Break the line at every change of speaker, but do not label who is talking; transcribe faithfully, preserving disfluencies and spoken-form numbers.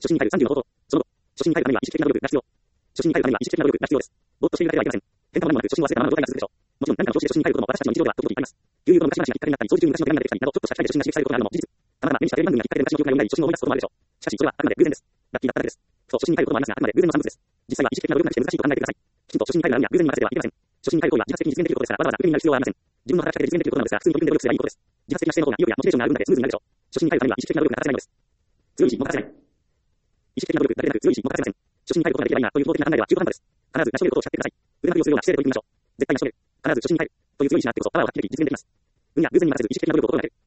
初心に入るさんじゅうの冒頭。その後、初心に入るためには意識的な努力が必要。初心に入るためには意識的な努力が必要です。ぼーっとしているだけではいけません。変化も何もなく初心を忘れたままの状態が続くでしょう。もちろん何かの調子で初心に入ることも私たちの日常では時々あります。旧友との昔話がきっかけになったり、掃除中に昔の手紙が出てきたりなど、ちょっとした機会で初心が刺激されることがあるのも事実。たまたま目にしたテレビ番組がきっかけで昔の記憶が蘇り、初心を思い出すこともあるでしょう。しかし、それはあくまで偶然です。ラッキーだっただけです。そう、初心に入ることもありますが、あくまで偶然の産物です。実際は意識的な努力がして難しいと考えてください。きちんと初心に入るのには偶然に任せてはいけません。初心に入る行為は自発的に実現できることですから、わざわざ偶然になる必要はありません。自分の働きかけで実現できることなのですが、普通に取り組んで努力すればいいことです。自発的な姿勢の方が意欲やモチベーションがある分だけスムーズになるでしょう。初心に入るためには意識的な努力が欠かせないのです。強い意志も欠かせない。意識的な努力だけでなく強い意志も欠かせません。初心に入ることができればいいなという法的な考えでは中途半端です。必ず成し遂げることを誓ってください。腕の振りをするような姿勢で取り組みましょう。絶対成し遂げる。必ず初心に入るという強い意志があってこそパワーを発揮でき実現できます。運や偶然に任せず意識的な努力を心がける。